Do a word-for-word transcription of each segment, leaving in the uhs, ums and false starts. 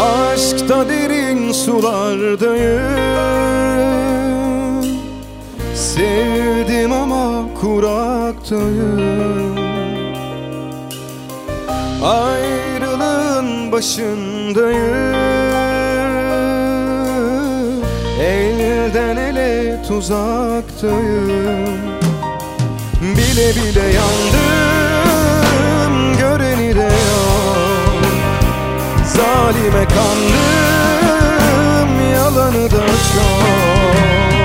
Aşkta derin sulardayım, sevdim ama kuraktayım. Ayrılığın başındayım, elden ele tuzaktayım. Bile bile yandım, göreni de yok. Zalime kandım, yalanı da çok.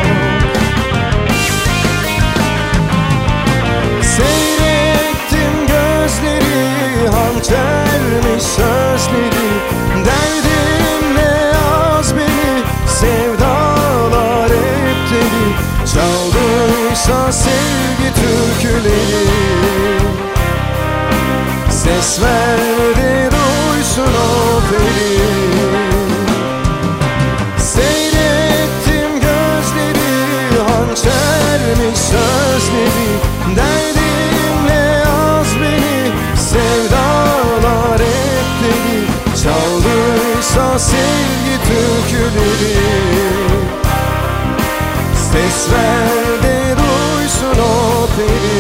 Seyrettim gözleri, hançermiş sözleri. Derdim ne yaz beni, sevdalar hep deli. Çaldıysa sevgi türküleri, ses ver de duysun o beni. Seyrettim gözleri, hançermiş sözleri. Derdimle yaz beni, sevdalar hep deli. Çaldıysa sevgi türküleri, ses ver de duysun o beni.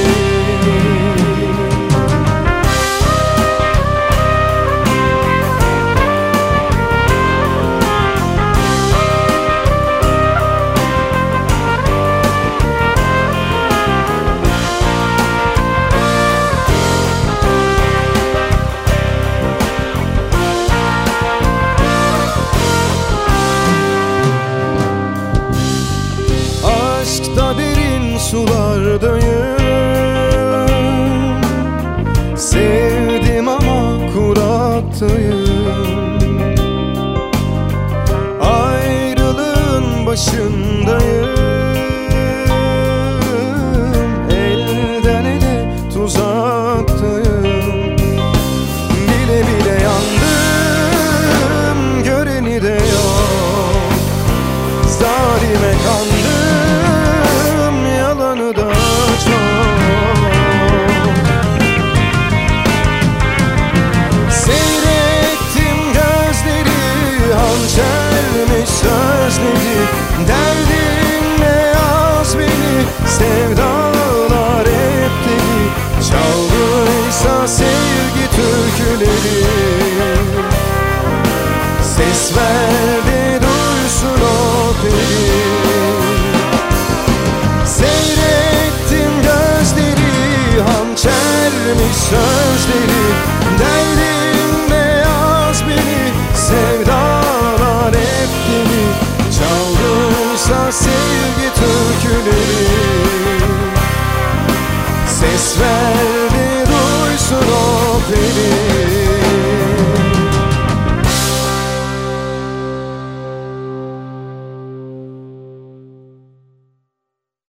Aşkta derin sulardayım, sevdim ama kuraktayım. Ayrılığın başındayım, elden ele tuzaktayım. Bile bile yandım, göreni de yok. Zalime kandım, yalanı da çok. Seyrettim gözleri, hançermiş sözleri. Derdinle yaz beni, sevdalar hep deli. Çaldıysa sevgi türküleri, ses ver de duysun o beni. Seyrettim gözleri, hançermiş sözleri. Derdinle yaz beni, sevdalar hep deli. Çaldıysa sevgi türküleri, ses ver de duysun o beni.